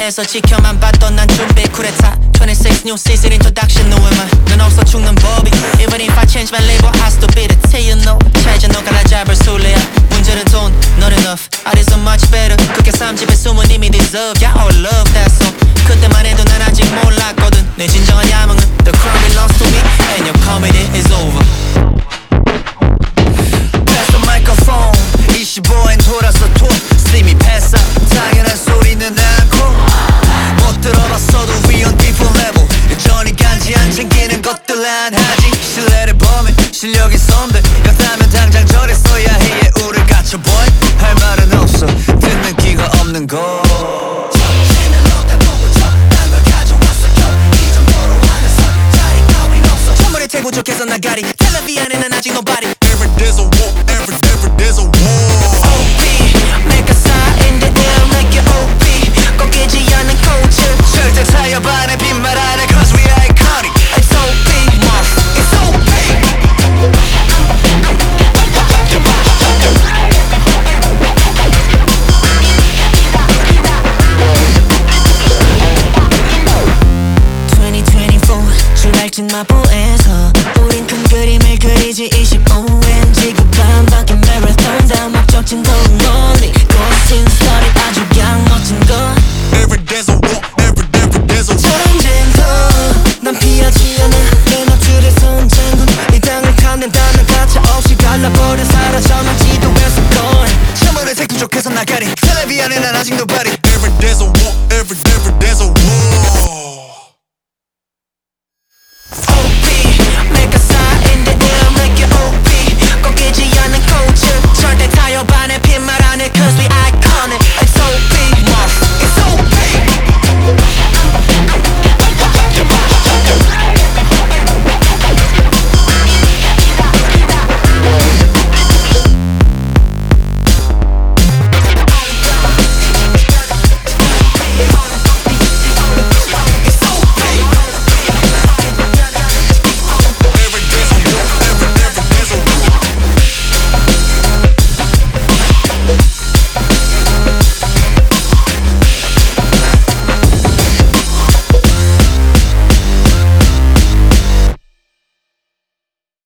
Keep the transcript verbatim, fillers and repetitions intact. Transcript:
멀리에서 지켜만 봤던 난 준비 쿠데타 twenty-six new season introduction 노예만 넌 없어 죽는 법이 Even if I change my label I still be the T you know 차이자 너 갈라잡을 술래야 문제는 돈 not enough I did so much better 그게 삼집의 숨은 이미 deserve Yeah all love that song 그때만 해도 난 아직 몰랐거든 내 진정한 야망은 The crown belongs to me and your comedy is over Pass the microphone 이십오엔 돌아서 톤 Steamy pass up 당연한 소리는 않고 못 들어봤어도 we on different level 여전히 간지 안 챙기는 것들 안 하지 신뢰를 범해 실력이 선배 였다면 당장 저랬어야 해 우를 갇혀 boy 할 말은 없어 듣는 기가 없는 거 제일 부족해서 나가리 텔레비전에 난 아직 nobody Every day's a war, every, every day's a war It's O P make a sign in the air make it O P 꺾이지 않는 코치 절대 타협 안해 빈말 안해 Cause we are iconic It's O P It's O P twenty twenty-four 출발진 마포에서 우린 큰 그림을 그리지 이십오엔 지구반 바퀴 마라톤 다 목적진 더 멀리 꽃인 스토리 아주 양 멋진 것 Every day's a war, every, every day's a war 전쟁터 난 피하지 않아 내 너트의 손장군 이 땅을 탔는다면 가차 없이 갈라버려 사라져만 지도에서 건 처음으로 색 부족해서 나가리 텔레비전에 난 아직 nobody Every day's a war